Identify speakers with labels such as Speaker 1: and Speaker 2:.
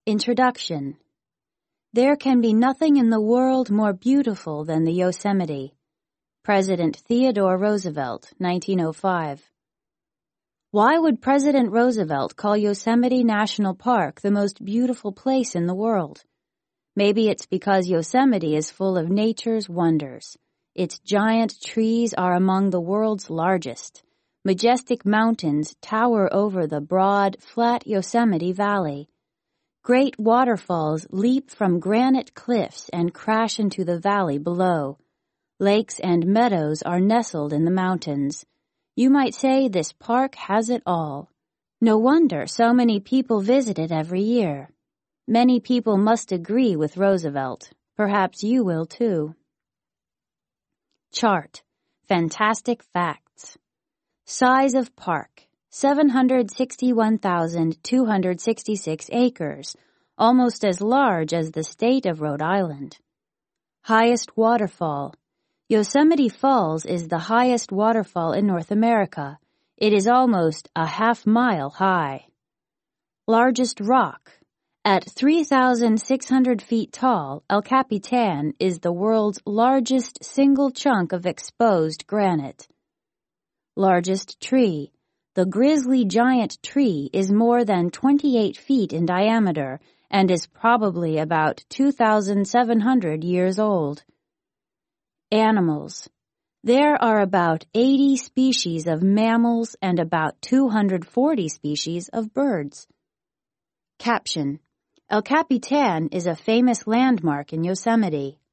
Speaker 1: Introduction. There can be nothing in the world more beautiful than the Yosemite. President Theodore Roosevelt, 1905. Why would President Roosevelt call Yosemite National Park the most beautiful place in the world? Maybe it's because Yosemite is full of nature's wonders. Its giant trees are among the world's largest. Majestic mountains tower over the broad, flat Yosemite Valley. Great waterfalls leap from granite cliffs and crash into the valley below. Lakes and meadows are nestled in the mountains. You might say this park has it all. No wonder so many people visit it every year. Many people must agree with Roosevelt. Perhaps you will too. Chart. Fantastic facts. Size of park. 761,266 acres, almost as large as the state of Rhode Island. Highest waterfall. Yosemite Falls is the highest waterfall in North America. It is almost a half-mile high. Largest rock. At 3,600 feet tall, El Capitan is the world's largest single chunk of exposed granite. Largest tree. The grizzly giant tree is more than 28 feet in diameter and is probably about 2,700 years old. Animals. There are about 80 species of mammals and about 240 species of birds. Caption. El Capitan is a famous landmark in Yosemite.